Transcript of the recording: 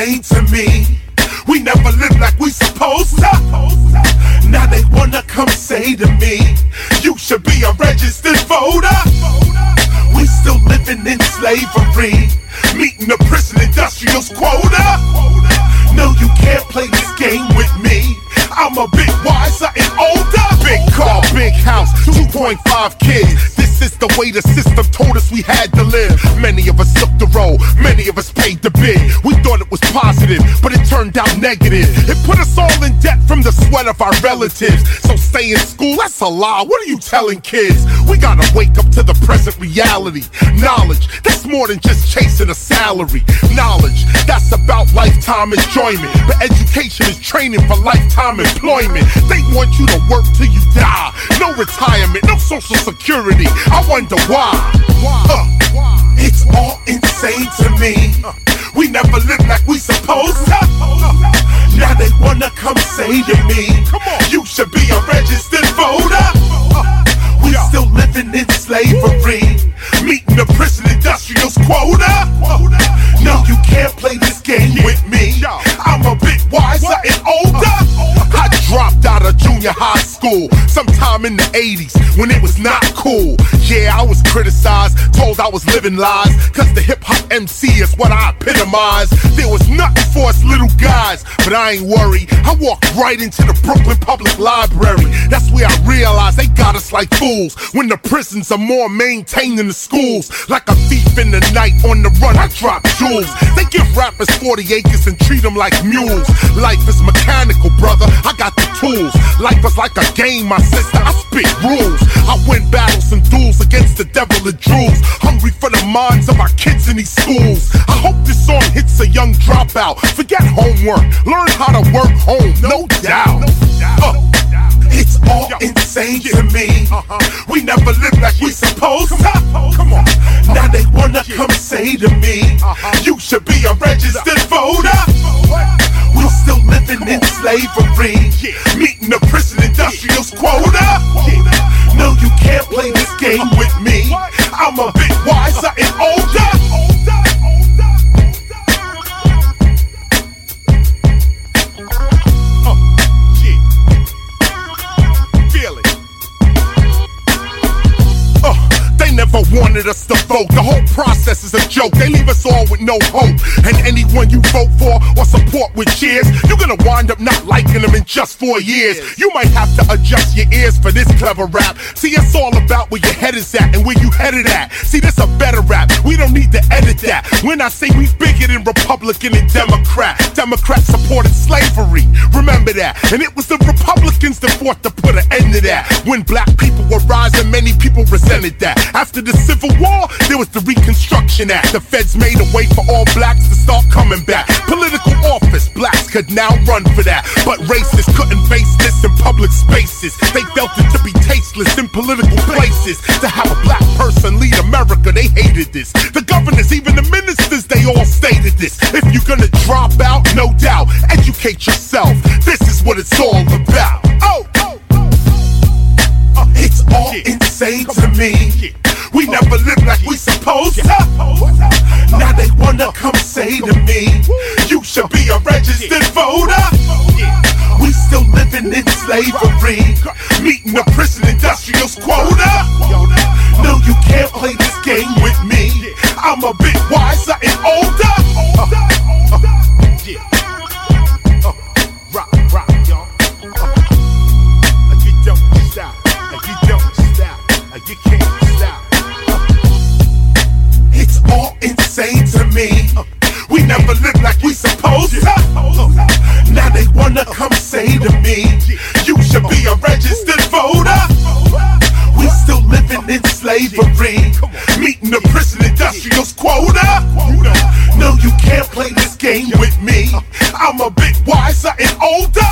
insane to me. We never lived like we supposed to. Now they wanna come say to me, you should be a registered voter. We still living in slavery, meeting the prison industrial's quota. No, you can't play this game with me. I'm a bit wiser and older. Big car, big house, 2.5 kids. This is the way the system told us we had to live. Many of us took the road, many of us paid the bid. We thought it was positive, but it turned out negative. It put us all in debt from the sweat of our relatives. So stay in school, that's a lie. What are you telling kids? We gotta wake up to the present reality. Knowledge, that's more than just chasing a salary. Knowledge, that's about lifetime enjoyment. But education is training for lifetime employment. They want you to work till you die. No retirement, no social security. I wonder why. It's all insane to me. We never lived like we supposed to. Now they wanna come say to me, you should be a registered voter. We still living in slavery, meeting the prison industrial's quota. No, you can't play this game with me. I'm a bit wiser and older. I dropped out of junior high school sometime in the 80s when it was not cool. Yeah, I was criticized, told I was living lies, cause the hip-hop MC is what I epitomize. There was nothing for us little guys, but I ain't worried. I walked right into the Brooklyn Public Library. That's where I realized they got us like fools, when the prisons are more maintained than the schools. Like a thief in the night on the run, I drop jewels. They give rappers 40 acres and treat them like mules. Life is mechanical, brother, I got the tools. Life is like a game, my sister, I spit rules. I win battles and duels against the devil and drools. Hungry for the minds of our kids in these schools. I hope this song hits a young dropout. Forget homework, learn how to work home, no doubt. It's all insane to me. We never lived like we supposed to. Now they wanna come say to me, you should be a registered voter. We still living in slavery, meeting the prison industrial's quota. No, you can't play this game with me. I'm a bit wiser and older. Never wanted us to vote. The whole process is a joke. They leave us all with no hope. And anyone you vote for or support with cheers, you're gonna wind up not liking them in just 4 years. You might have to adjust your ears for this clever rap. See, it's all about where your head is at and where you headed at. See, this a better rap. We don't need to edit that. When I say we bigger than Republican and Democrat, Democrats supported slavery. Remember that. And it was the Republicans that fought to put an end to that. When black people were rising, many people resented that. After the Civil War, there was the Reconstruction Act. The feds made a way for all blacks to start coming back. Political office, blacks could now run for that. But racists couldn't face this in public spaces. They felt it to be tasteless in political places. To have a black person lead America, they hated this. The governors, even the ministers, they all stated this. If you're gonna drop out, no doubt, educate yourself. This is what it's all about. It's all insane to me. We never lived like we supposed to. Now they wanna come say to me, you should be a registered voter. We still living in slavery, meeting the prison industrial's quota. No, you can't play this game with me. I'm a bit wiser and older. Rock, y'all. You don't stop. You don't stop. You can't stop. It's all insane to me. We never lived like we supposed to. Now they wanna come say to me, you should be a registered voter. We still living in slavery, meeting the prison industrial's quota. No, you can't play this game with me. I'm a bit wiser and older.